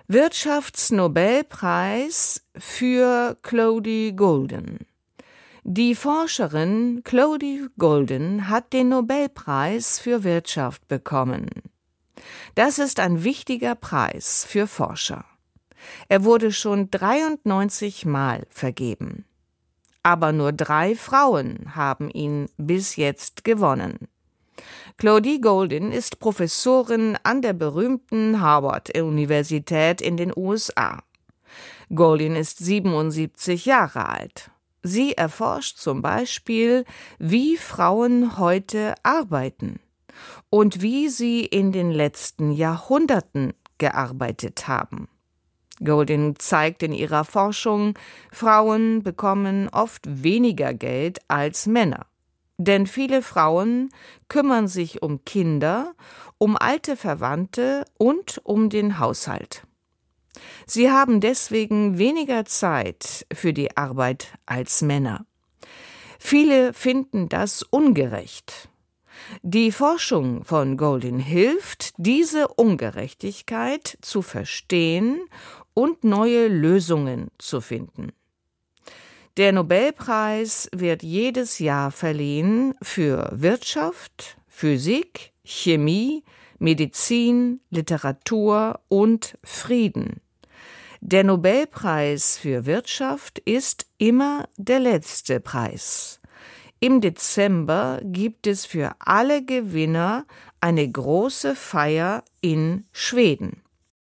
Wirtschaftsnobelpreis für Claudie Goldin. Die Forscherin Claudie Goldin hat den Nobelpreis für Wirtschaft bekommen. Das ist ein wichtiger Preis für Forscher. Er wurde schon 93 Mal vergeben. Aber nur 3 Frauen haben ihn bis jetzt gewonnen. Claudie Goldin ist Professorin an der berühmten Harvard-Universität in den USA. Goldin ist 77 Jahre alt. Sie erforscht zum Beispiel, wie Frauen heute arbeiten und wie sie in den letzten Jahrhunderten gearbeitet haben. Goldin zeigt in ihrer Forschung, Frauen bekommen oft weniger Geld als Männer. Denn viele Frauen kümmern sich um Kinder, um alte Verwandte und um den Haushalt. Sie haben deswegen weniger Zeit für die Arbeit als Männer. Viele finden das ungerecht. Die Forschung von Goldin hilft, diese Ungerechtigkeit zu verstehen und neue Lösungen zu finden. Der Nobelpreis wird jedes Jahr verliehen für Wirtschaft, Physik, Chemie, Medizin, Literatur und Frieden. Der Nobelpreis für Wirtschaft ist immer der letzte Preis. Im Dezember gibt es für alle Gewinner eine große Feier in Schweden.